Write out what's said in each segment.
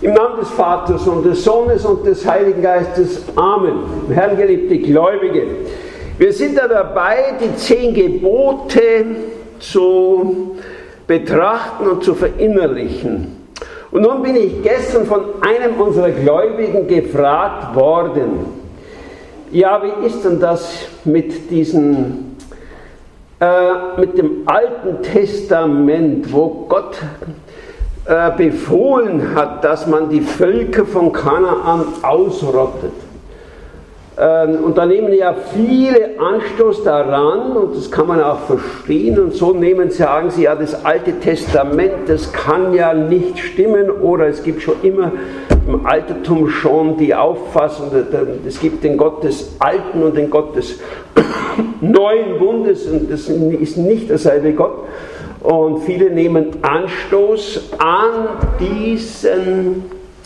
Im Namen des Vaters und des Sohnes und des Heiligen Geistes. Amen. Herrn, geliebte Gläubige, wir sind da dabei, die 10 Gebote zu betrachten und zu verinnerlichen. Und nun bin ich gestern von einem unserer Gläubigen gefragt worden, ja, wie ist denn das mit dem Alten Testament, wo Gott befohlen hat, dass man die Völker von Kanaan ausrottet. Und da nehmen ja viele Anstoß daran, und das kann man auch verstehen, und so sagen sie, ja, das Alte Testament, das kann ja nicht stimmen, oder es gibt schon immer im Altertum schon die Auffassung, es gibt den Gott des Alten und den Gott des Neuen Bundes, und das ist nicht derselbe Gott. Und viele nehmen Anstoß an diesen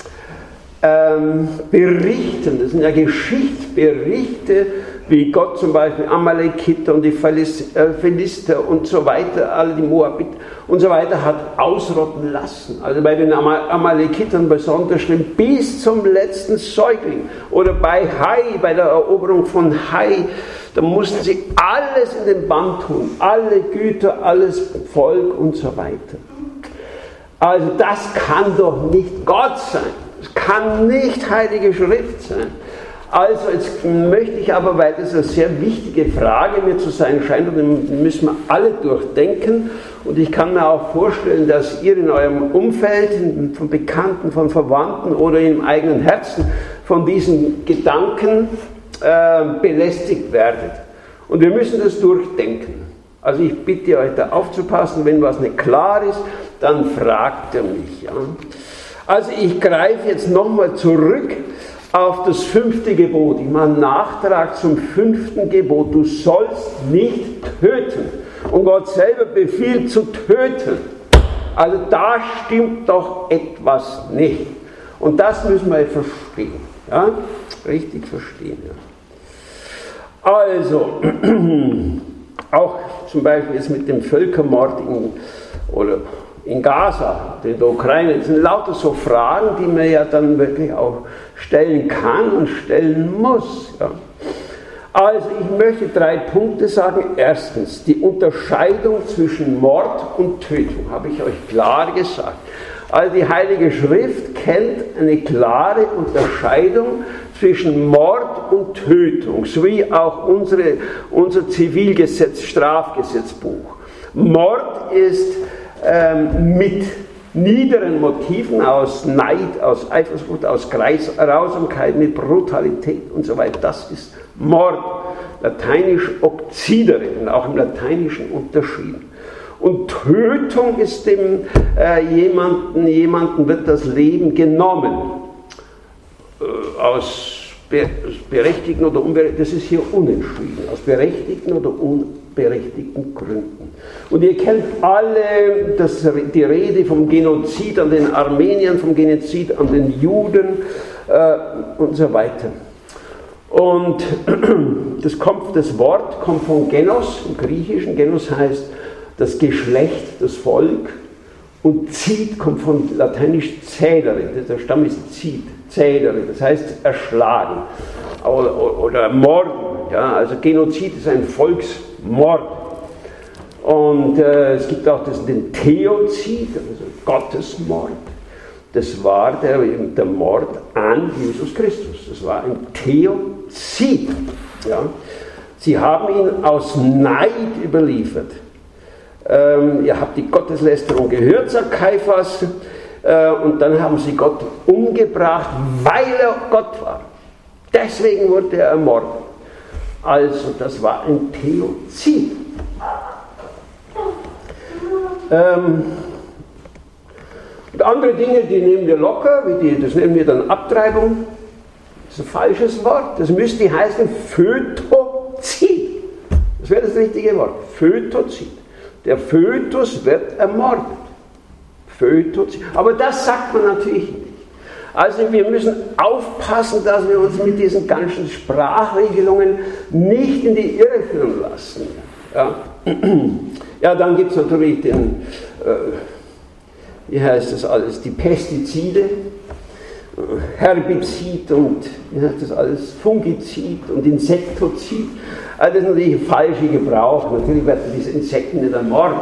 Berichten, das sind ja Geschichtsberichte, wie Gott zum Beispiel Amalekiter und die Philister und so weiter, alle die Moabiter und so weiter hat ausrotten lassen. Also bei den Amalekitern besonders schlimm, bis zum letzten Säugling. Oder bei Hai, bei der Eroberung von Hai, da mussten sie alles in den Bann tun, alle Güter, alles Volk und so weiter. Also das kann doch nicht Gott sein. Es kann nicht Heilige Schrift sein. Also jetzt möchte ich aber, weil das eine sehr wichtige Frage mir zu sein scheint, und die müssen wir alle durchdenken, und ich kann mir auch vorstellen, dass ihr in eurem Umfeld, von Bekannten, von Verwandten oder im eigenen Herzen von diesen Gedanken belästigt werdet. Und wir müssen das durchdenken. Also ich bitte euch da aufzupassen, wenn was nicht klar ist, dann fragt ihr mich. Ja? Also ich greife jetzt nochmal zurück auf das 5. Gebot. Ich mache einen Nachtrag zum 5. Gebot. Du sollst nicht töten. Und Gott selber befiehlt zu töten. Also da stimmt doch etwas nicht. Und das müssen wir verstehen. Ja? Richtig verstehen. Ja. Also, auch zum Beispiel jetzt mit dem Völkermord in Gaza, in der Ukraine, das sind lauter so Fragen, die man ja dann wirklich auch stellen kann und stellen muss. Ja. Also ich möchte 3 Punkte sagen. Erstens, die Unterscheidung zwischen Mord und Tötung, habe ich euch klar gesagt. Also die Heilige Schrift kennt eine klare Unterscheidung zwischen Mord und Tötung, sowie auch unser Zivilgesetz, Strafgesetzbuch. Mord ist mit niederen Motiven, aus Neid, aus Eifersucht, aus Grausamkeit, mit Brutalität und so weiter. Das ist Mord, lateinisch occidere, und auch im Lateinischen unterschieden. Und Tötung ist jemandem wird das Leben genommen, aus berechtigten oder unberechtigten, das ist hier unentschieden, aus berechtigten oder unberechtigten Gründen. Und ihr kennt alle die Rede vom Genozid an den Armeniern, vom Genozid an den Juden und so weiter. Und das Wort kommt von Genos, im Griechischen. Genos heißt das Geschlecht, das Volk. Und Zid kommt von lateinisch cedere, der Stamm ist Zid, cedere, das heißt erschlagen oder morden. Ja, also Genozid ist ein Volksmord. Und es gibt auch den Theozid, also Gottesmord. Das war der Mord an Jesus Christus. Das war ein Theozid. Ja. Sie haben ihn aus Neid überliefert. Ihr habt die Gotteslästerung gehört, sagt Kaiphas, und dann haben sie Gott umgebracht, weil er Gott war. Deswegen wurde er ermordet. Also das war ein Theozid. Und andere Dinge, die nehmen wir locker, das nennen wir dann Abtreibung. Das ist ein falsches Wort. Das müsste heißen Fötozid. Das wäre das richtige Wort. Fötozid. Der Fötus wird ermordet. Fötozid. Aber das sagt man natürlich nicht. Also wir müssen aufpassen, dass wir uns mit diesen ganzen Sprachregelungen nicht in die Irre führen lassen. Ja, ja, dann gibt es natürlich wie heißt das alles, die Pestizide. Herbizid und wie heißt das alles, Fungizid und Insektozid. Also das ist natürlich ein falscher Gebrauch. Natürlich werden diese Insekten nicht ermordet.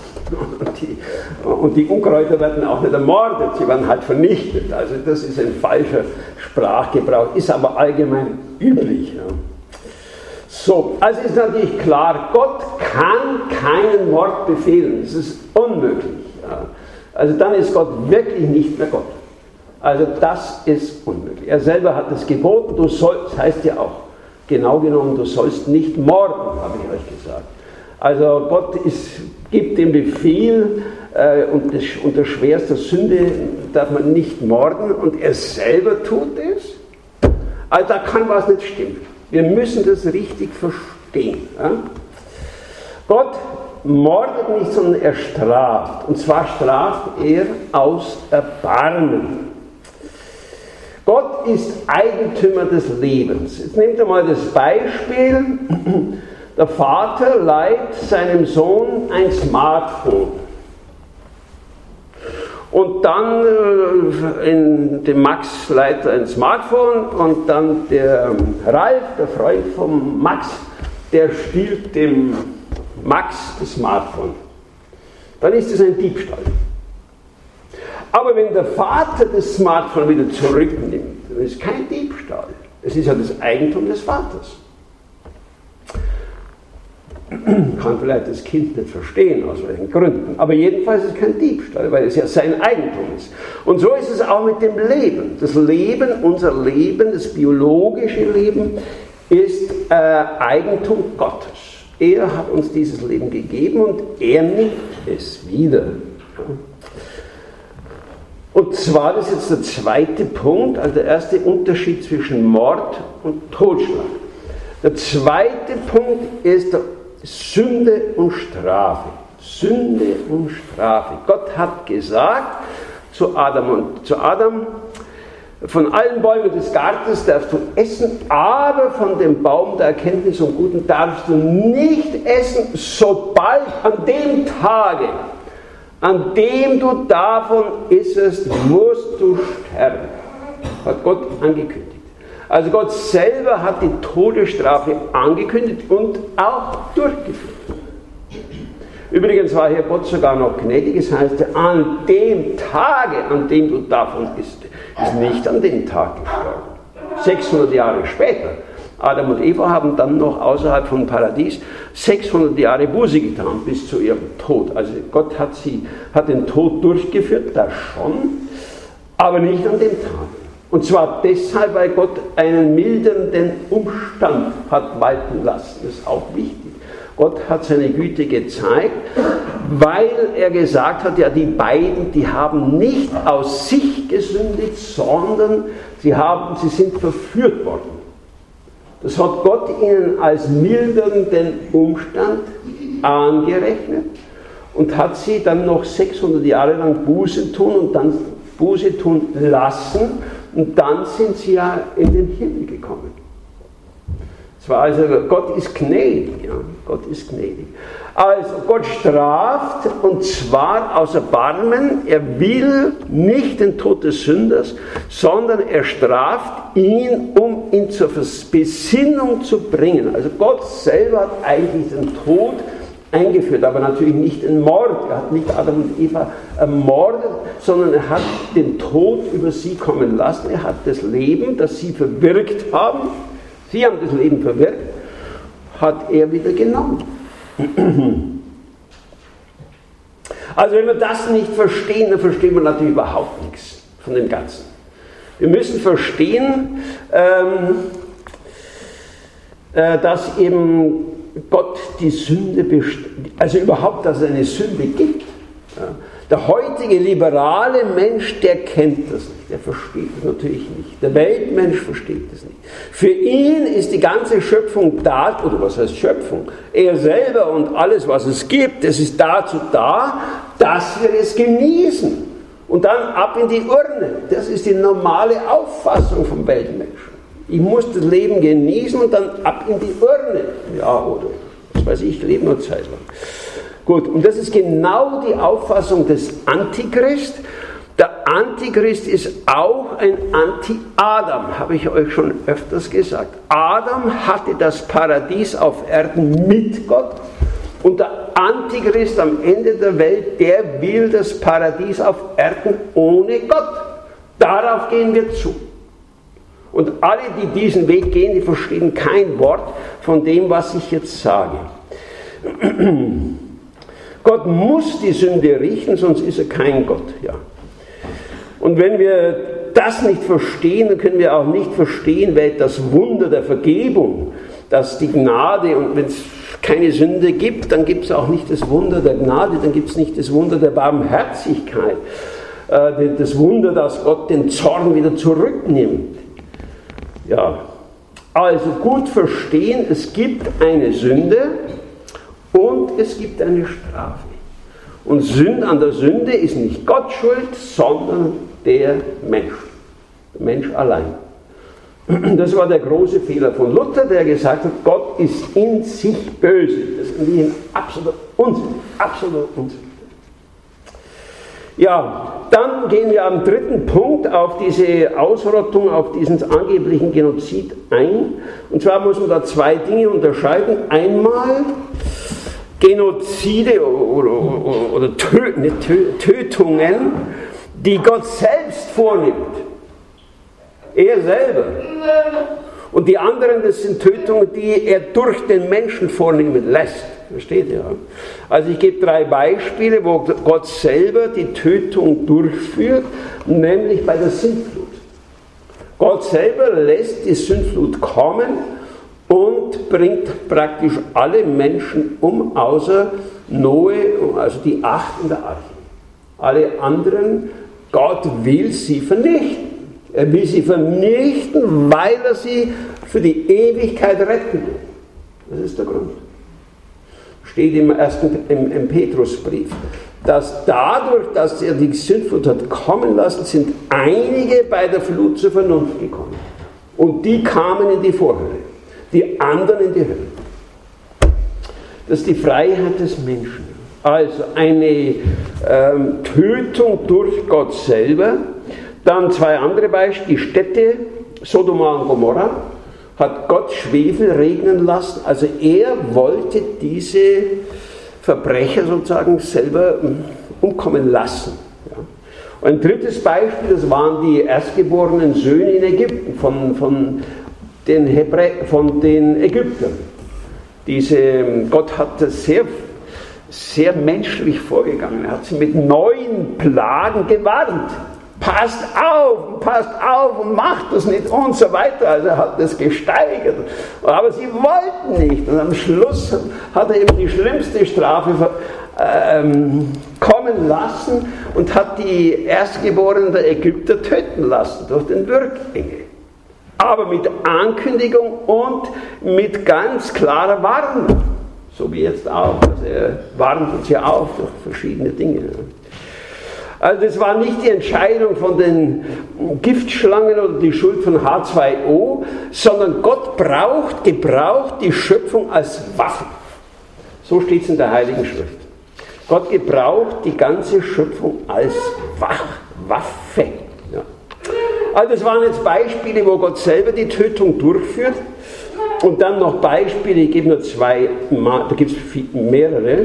Und die Unkräuter werden auch nicht ermordet, sie werden halt vernichtet. Also das ist ein falscher Sprachgebrauch, ist aber allgemein üblich. Ja. So, also ist natürlich klar, Gott kann keinen Mord befehlen, das ist unmöglich. Ja. Also dann ist Gott wirklich nicht mehr Gott. Also das ist unmöglich. Er selber hat es geboten, du sollst, heißt ja auch, genau genommen, du sollst nicht morden, habe ich euch gesagt. Also Gott gibt den Befehl, unter schwerster Sünde darf man nicht morden und er selber tut es. Also da kann was nicht stimmen. Wir müssen das richtig verstehen. Ja? Gott mordet nicht, sondern er straft. Und zwar straft er aus Erbarmen. Gott ist Eigentümer des Lebens. Jetzt nehmt ihr mal das Beispiel. Der Vater leiht seinem Sohn ein Smartphone. Und dann dem Max leiht ein Smartphone und dann der Ralf, der Freund von Max, der stiehlt dem Max das Smartphone. Dann ist es ein Diebstahl. Aber wenn der Vater das Smartphone wieder zurücknimmt, dann ist es kein Diebstahl. Es ist ja das Eigentum des Vaters. Kann vielleicht das Kind nicht verstehen, aus welchen Gründen. Aber jedenfalls ist es kein Diebstahl, weil es ja sein Eigentum ist. Und so ist es auch mit dem Leben. Das Leben, unser Leben, das biologische Leben, ist Eigentum Gottes. Er hat uns dieses Leben gegeben und er nimmt es wieder. Und zwar, das ist jetzt der zweite Punkt, also der erste Unterschied zwischen Mord und Totschlag. Der zweite Punkt ist der Sünde und Strafe. Sünde und Strafe. Gott hat gesagt zu Adam, von allen Bäumen des Gartens darfst du essen, aber von dem Baum der Erkenntnis und Guten darfst du nicht essen, sobald an dem Tage, an dem du davon issest, musst du sterben. Hat Gott angekündigt. Also Gott selber hat die Todesstrafe angekündigt und auch durchgeführt. Übrigens war hier Gott sogar noch gnädig, es heißt, an dem Tage, an dem du davon isst, ist nicht an dem Tag gestorben. 600 Jahre später. Adam und Eva haben dann noch außerhalb vom Paradies 600 Jahre Buße getan, bis zu ihrem Tod. Also Gott hat den Tod durchgeführt, das schon, aber nicht an dem Tag. Und zwar deshalb, weil Gott einen mildernden Umstand hat walten lassen. Das ist auch wichtig. Gott hat seine Güte gezeigt, weil er gesagt hat, ja, die beiden, die haben nicht aus sich gesündigt, sondern sie sind verführt worden. Das hat Gott ihnen als mildernden Umstand angerechnet und hat sie dann noch 600 Jahre lang Buße tun und dann Buße tun lassen und dann sind sie ja in den Himmel gekommen. Also Gott ist gnädig, ja, Gott ist gnädig. Also Gott straft und zwar aus Erbarmen, er will nicht den Tod des Sünders, sondern er straft ihn, um ihn zur Besinnung zu bringen. Also Gott selber hat eigentlich den Tod eingeführt, aber natürlich nicht den Mord. Er hat nicht Adam und Eva ermordet, sondern er hat den Tod über sie kommen lassen. Er hat das Leben, das sie verwirkt haben, sie haben das Leben verwirkt, hat er wieder genommen. Also wenn wir das nicht verstehen, dann verstehen wir natürlich überhaupt nichts von dem Ganzen. Wir müssen verstehen, dass eben Gott die Sünde, also überhaupt, dass es eine Sünde gibt. Ja. Der heutige liberale Mensch, der kennt das nicht, der versteht es natürlich nicht. Der Weltmensch versteht es nicht. Für ihn ist die ganze Schöpfung da, oder was heißt Schöpfung? Er selber und alles, was es gibt, es ist dazu da, dass wir es genießen. Und dann ab in die Urne. Das ist die normale Auffassung vom Weltmenschen. Ich muss das Leben genießen und dann ab in die Urne. Ja, oder was weiß ich lebe nur Zeit lang. Gut, und das ist genau die Auffassung des Antichrist, Der Antichrist ist auch ein Anti-Adam, habe ich euch schon öfters gesagt. Adam hatte das Paradies auf Erden mit Gott und der Antichrist am Ende der Welt, der will das Paradies auf Erden ohne Gott. Darauf gehen wir zu. Und alle, die diesen Weg gehen, die verstehen kein Wort von dem, was ich jetzt sage. Gott muss die Sünde richten, sonst ist er kein Gott. Ja. Und wenn wir das nicht verstehen, dann können wir auch nicht verstehen, weil das Wunder der Vergebung, dass die Gnade, und wenn es keine Sünde gibt, dann gibt es auch nicht das Wunder der Gnade, dann gibt es nicht das Wunder der Barmherzigkeit, das Wunder, dass Gott den Zorn wieder zurücknimmt. Ja, also gut verstehen, es gibt eine Sünde und es gibt eine Strafe. Und an der Sünde ist nicht Gott schuld, sondern der Mensch allein. Das war der große Fehler von Luther, der gesagt hat, Gott ist in sich böse. Das ist ein absoluter Unsinn. Ja, dann gehen wir am dritten Punkt auf diese Ausrottung, auf diesen angeblichen Genozid ein. Und zwar muss man da zwei Dinge unterscheiden. Einmal Genozide oder Tötungen, die Gott selbst vornimmt. Er selber. Und die anderen, das sind Tötungen, die er durch den Menschen vornehmen lässt. Versteht ihr? Also ich gebe 3 Beispiele, wo Gott selber die Tötung durchführt, nämlich bei der Sintflut. Gott selber lässt die Sintflut kommen und bringt praktisch alle Menschen um, außer Noe, also die 8 in der Arche. Alle anderen, Gott will sie vernichten. Er will sie vernichten, weil er sie für die Ewigkeit retten will. Das ist der Grund. Steht im Petrusbrief, dass dadurch, dass er die Sintflut hat kommen lassen, sind einige bei der Flut zur Vernunft gekommen. Und die kamen in die Vorhölle, die anderen in die Hölle. Das ist die Freiheit des Menschen. Also eine Tötung durch Gott selber. Dann 2 andere Beispiele, die Städte Sodoma und Gomorra hat Gott Schwefel regnen lassen. Also er wollte diese Verbrecher sozusagen selber umkommen lassen. Ja. Ein drittes Beispiel, das waren die erstgeborenen Söhne in Ägypten von den Ägyptern. Gott hat das sehr menschlich vorgegangen. Er hat sie mit 9 Plagen gewarnt. Passt auf und macht das nicht und so weiter. Also er hat das gesteigert. Aber sie wollten nicht. Und am Schluss hat er eben die schlimmste Strafe kommen lassen und hat die Erstgeborenen der Ägypter töten lassen durch den Würgengel. Aber mit Ankündigung und mit ganz klarer Warnung. So wie jetzt auch. Also er warnt uns ja auch durch verschiedene Dinge. Also das war nicht die Entscheidung von den Giftschlangen oder die Schuld von H2O, sondern Gott gebraucht die Schöpfung als Waffe. So steht es in der Heiligen Schrift. Gott gebraucht die ganze Schöpfung als Waffe. Ja. Also das waren jetzt Beispiele, wo Gott selber die Tötung durchführt. Und dann noch Beispiele, ich gebe nur 2, da gibt es mehrere.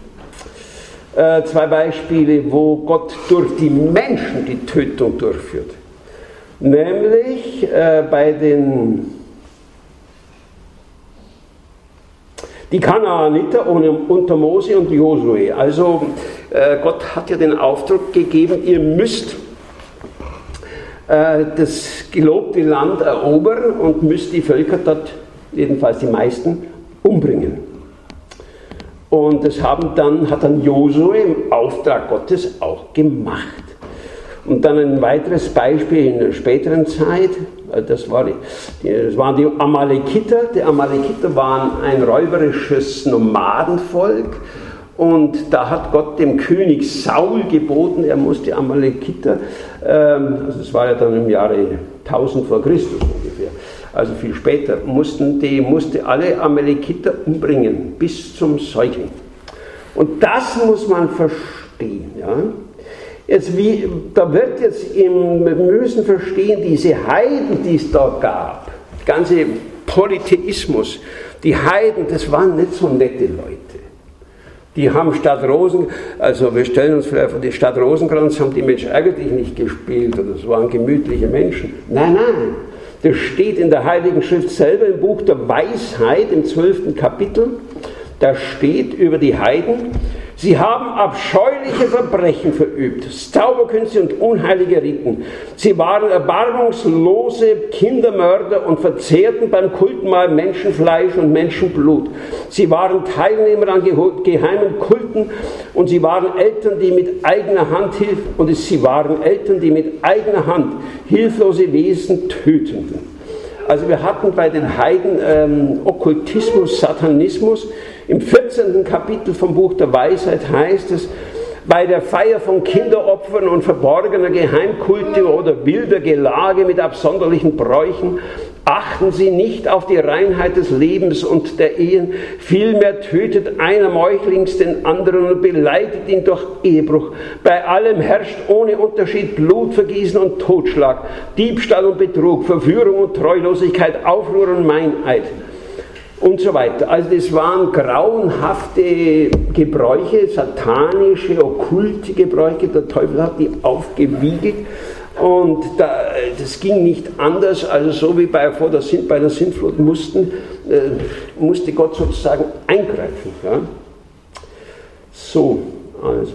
2 Beispiele, wo Gott durch die Menschen die Tötung durchführt. Nämlich bei die Kanaaniter unter Mose und Josue. Also Gott hat ja den Auftrag gegeben, ihr müsst das gelobte Land erobern und müsst die Völker dort, jedenfalls die meisten, umbringen. Und das hat dann Josue im Auftrag Gottes auch gemacht. Und dann ein weiteres Beispiel in der späteren Zeit, das waren die Amalekiter. Die Amalekiter waren ein räuberisches Nomadenvolk. Und da hat Gott dem König Saul geboten, er muss die Amalekiter, also das war ja dann im Jahre 1000 vor Christus ungefähr, also viel später, musste alle Amalekiter umbringen, bis zum Säugling. Und das muss man verstehen. Ja? Da wird jetzt, wir müssen verstehen, diese Heiden, die es da gab, der ganze Polytheismus, die Heiden, das waren nicht so nette Leute. Die haben wir stellen uns vielleicht vor, die Stadt Rosenkranz haben die Mensch ärgert dich nicht gespielt oder es waren gemütliche Menschen. Nein, das steht in der Heiligen Schrift selber im Buch der Weisheit im 12. Kapitel. Da steht über die Heiden: Sie haben abscheuliche Verbrechen verübt, Zauberkünste und unheilige Riten. Sie waren erbarmungslose Kindermörder und verzehrten beim Kultmahl Menschenfleisch und Menschenblut. Sie waren Teilnehmer an geheimen Kulten und sie waren Eltern, die mit eigener Hand hilflose Wesen töteten. Also wir hatten bei den Heiden Okkultismus, Satanismus. Im 14. Kapitel vom Buch der Weisheit heißt es: Bei der Feier von Kinderopfern und verborgener Geheimkulte oder wilder Gelage mit absonderlichen Bräuchen achten sie nicht auf die Reinheit des Lebens und der Ehen, vielmehr tötet einer meuchlings den anderen und beleidigt ihn durch Ehebruch. Bei allem herrscht ohne Unterschied Blutvergießen und Totschlag, Diebstahl und Betrug, Verführung und Treulosigkeit, Aufruhr und Meineid und so weiter. Also das waren grauenhafte Gebräuche, satanische, okkulte Gebräuche, der Teufel hat die aufgewiegelt. Und das ging nicht anders, also so wie bei der Sintflut musste Gott sozusagen eingreifen. Ja? So, also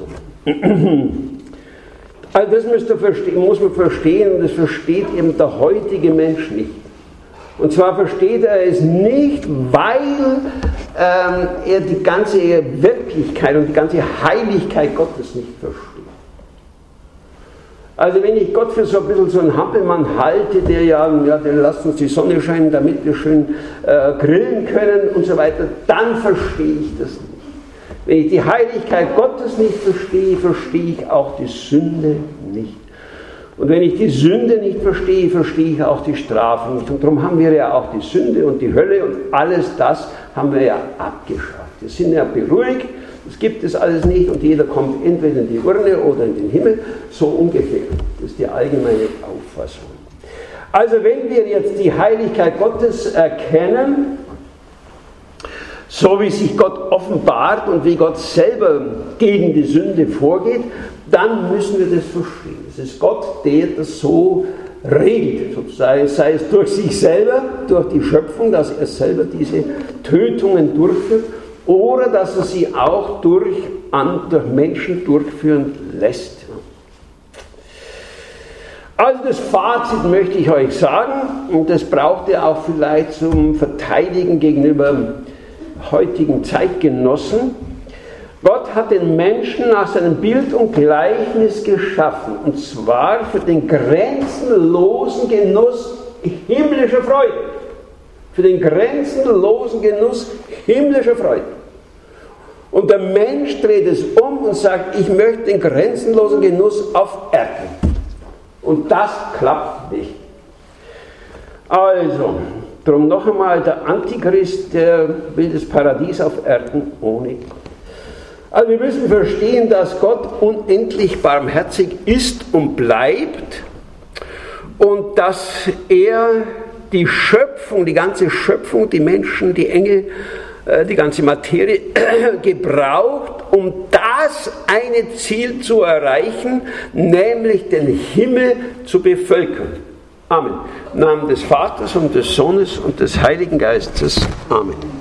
das muss man verstehen, und das versteht eben der heutige Mensch nicht. Und zwar versteht er es nicht, weil er die ganze Wirklichkeit und die ganze Heiligkeit Gottes nicht versteht. Also wenn ich Gott für so ein bisschen so einen Hampelmann halte, der lasst uns die Sonne scheinen, damit wir schön grillen können und so weiter, dann verstehe ich das nicht. Wenn ich die Heiligkeit Gottes nicht verstehe, verstehe ich auch die Sünde nicht. Und wenn ich die Sünde nicht verstehe, verstehe ich auch die Strafe nicht. Und darum haben wir ja auch die Sünde und die Hölle und alles das haben wir ja abgeschafft. Wir sind ja beruhigt. Das gibt es alles nicht und jeder kommt entweder in die Urne oder in den Himmel, so ungefähr. Das ist die allgemeine Auffassung. Also wenn wir jetzt die Heiligkeit Gottes erkennen, so wie sich Gott offenbart und wie Gott selber gegen die Sünde vorgeht, dann müssen wir das verstehen. Es ist Gott, der das so regelt, sozusagen, sei es durch sich selber, durch die Schöpfung, dass er selber diese Tötungen durchführt, oder dass er sie auch durch Menschen durchführen lässt. Also das Fazit möchte ich euch sagen, und das braucht ihr auch vielleicht zum Verteidigen gegenüber heutigen Zeitgenossen. Gott hat den Menschen nach seinem Bild und Gleichnis geschaffen, und zwar für den grenzenlosen Genuss himmlischer Freude. Für den grenzenlosen Genuss himmlischer Freude. Und der Mensch dreht es um und sagt, ich möchte den grenzenlosen Genuss auf Erden. Und das klappt nicht. Also, darum noch einmal, der Antichrist, der will das Paradies auf Erden ohne Gott. Also wir müssen verstehen, dass Gott unendlich barmherzig ist und bleibt und dass er die Schöpfung, die ganze Schöpfung, die Menschen, die Engel, die ganze Materie gebraucht, um das eine Ziel zu erreichen, nämlich den Himmel zu bevölkern. Amen. Im Namen des Vaters und des Sohnes und des Heiligen Geistes. Amen.